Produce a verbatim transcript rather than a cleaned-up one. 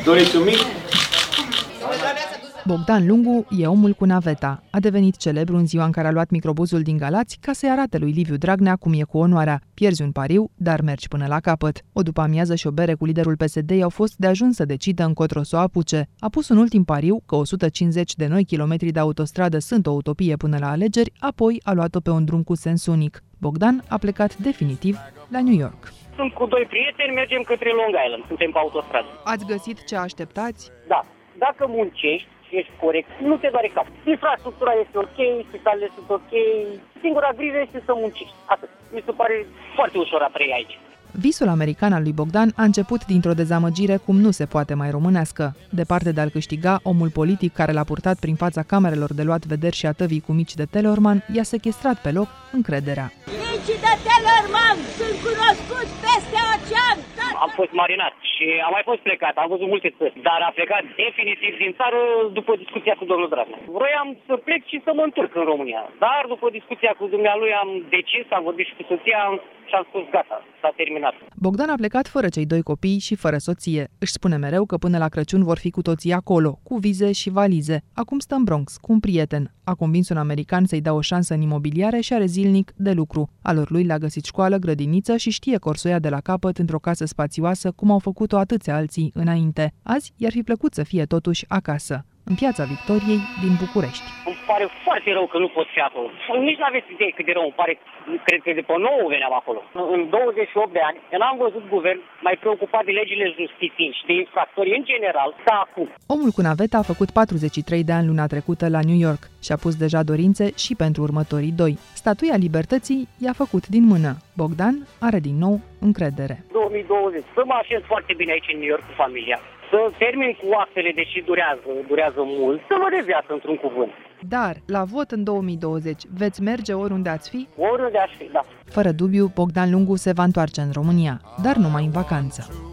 Doriți un mic? Bogdan Lungu e omul cu naveta. A devenit celebru în ziua în care a luat microbuzul din Galați ca să-i arate lui Liviu Dragnea cum e cu onoarea. Pierzi un pariu, dar mergi până la capăt. O după-amiază și o bere cu liderul P S D au fost de ajuns să decidă încotro să o apuce. A pus un ultim pariu că o sută cincizeci de noi kilometri de autostradă sunt o utopie până la alegeri, apoi a luat-o pe un drum cu sens unic. Bogdan a plecat definitiv la New York. Sunt cu doi prieteni, mergem către Long Island, suntem pe autostradă. Ați găsit ce așteptați? Da. Dacă muncești, ești corect, nu te doare cap. Infrastructura este ok, spitalele sunt ok, singura grijă este să muncești. Atât. Mi se pare foarte ușor a trăi aici. Visul american al lui Bogdan a început dintr-o dezamăgire cum nu se poate mai românească. Departe de a-l câștiga, omul politic care l-a purtat prin fața camerelor de luat vederi și atăvii cu mici de Tellerman i-a sechestrat pe loc încrederea. Micii de Tellerman sunt cunoscuți peste ocean! Am fost marinat și am mai fost plecat, am văzut multe țări, dar am plecat definitiv din țară după discuția cu domnul Dragnea. Vroiam să plec și să mă întorc în România, dar după discuția cu dumnealui am decis, am vorbit și cu soția și am spus gata, s-a terminat. Bogdan a plecat fără cei doi copii și fără soție. Își spune mereu că până la Crăciun vor fi cu toții acolo, cu vize și valize. Acum stă în Bronx, cu un prieten. A convins un american să-i dea o șansă în imobiliare și are zilnic de lucru. Alor lui le-a găsit școală, grădiniță și știe corsoia de la capăt într-o casă spațioasă, cum au făcut-o atâția alții înainte. Azi i-ar fi plăcut să fie totuși acasă, în Piața Victoriei din București. Îmi pare foarte rău că nu pot fi acolo. Nici nu aveți idee cât de rău îmi pare. Cred că de pe nouă veneam acolo. În douăzeci și opt de ani, eu n-am văzut guvern mai preocupat de legile justiției și de infractori în general ca acum. Omul cu naveta a făcut patruzeci și trei de ani luna trecută la New York și a pus deja dorințe și pentru următorii doi. Statuia libertății i-a făcut din mână. Bogdan are din nou încredere. două mii douăzeci. Să mă așez foarte bine aici în New York cu familia. Să termin cu actele, deși durează, durează mult, să mă reviață într-un cuvânt. Dar, la vot în două mii douăzeci, veți merge oriunde ați fi? Oriunde aș fi, da. Fără dubiu, Bogdan Lungu se va întoarce în România, dar numai în vacanță.